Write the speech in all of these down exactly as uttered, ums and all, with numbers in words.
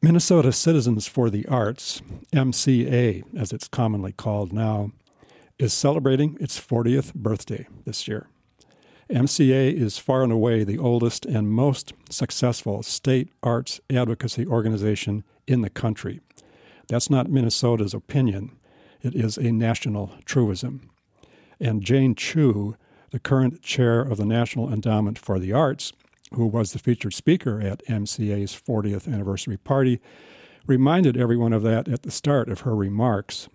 Minnesota Citizens for the Arts, M C A as it's commonly called now, is celebrating its fortieth birthday this year. M C A is far and away the oldest and most successful state arts advocacy organization in the country. That's not Minnesota's opinion. It is a national truism. And Jane Chu, the current chair of the National Endowment for the Arts, who was the featured speaker at M C A's fortieth anniversary party, reminded everyone of that at the start of her remarks.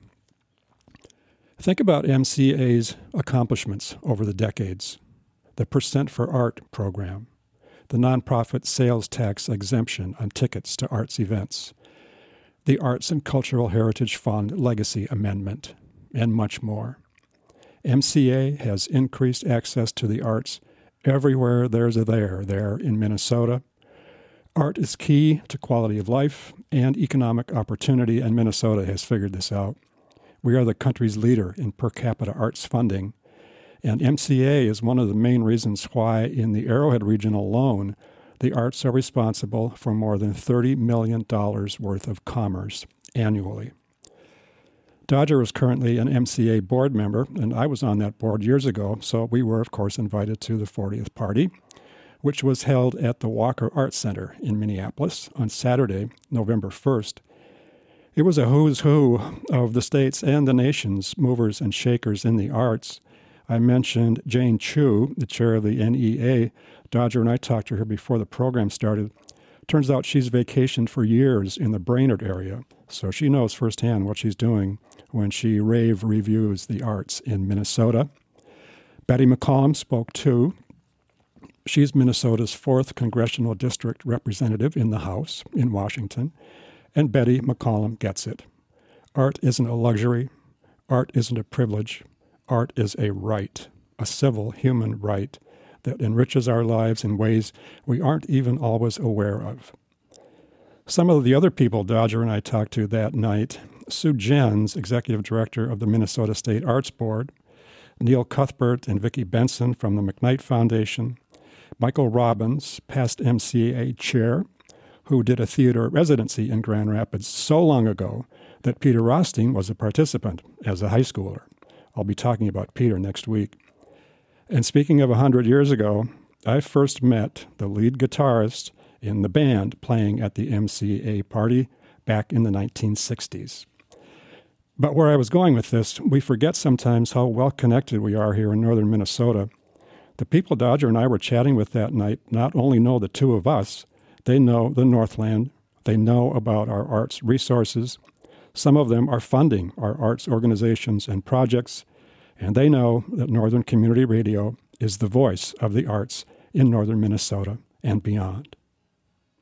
Think about M C A's accomplishments over the decades. The Percent for Art program, the nonprofit sales tax exemption on tickets to arts events, the Arts and Cultural Heritage Fund Legacy Amendment, and much more. M C A has increased access to the arts everywhere there's a there there in Minnesota. Art is key to quality of life and economic opportunity, and Minnesota has figured this out. We are the country's leader in per capita arts funding, and M C A is one of the main reasons why in the Arrowhead region alone, the arts are responsible for more than thirty million dollars worth of commerce annually. Dodger is currently an M C A board member, and I was on that board years ago, so we were, of course, invited to the fortieth party, which was held at the Walker Arts Center in Minneapolis on Saturday, November first. It was a who's who of the state's and the nation's movers and shakers in the arts. I mentioned Jane Chu, the chair of the N E A. Dodger and I talked to her before the program started. Turns out she's vacationed for years in the Brainerd area, so she knows firsthand what she's doing when she rave reviews the arts in Minnesota. Betty McCollum spoke too. She's Minnesota's fourth congressional district representative in the House in Washington, and Betty McCollum gets it. Art isn't a luxury. Art isn't a privilege. Art is a right, a civil human right that enriches our lives in ways we aren't even always aware of. Some of the other people Dodger and I talked to that night: Sue Jens, executive director of the Minnesota State Arts Board, Neil Cuthbert and Vicki Benson from the McKnight Foundation, Michael Robbins, past M C A chair, who did a theater residency in Grand Rapids so long ago that Peter Rothstein was a participant as a high schooler. I'll be talking about Peter next week. And speaking of one hundred years ago, I first met the lead guitarist in the band playing at the M C A party back in the nineteen sixties. But where I was going with this, we forget sometimes how well connected we are here in northern Minnesota. The people Dodger and I were chatting with that night not only know the two of us, they know the Northland, they know about our arts resources. Some of them are funding our arts organizations and projects, and they know that Northern Community Radio is the voice of the arts in northern Minnesota and beyond.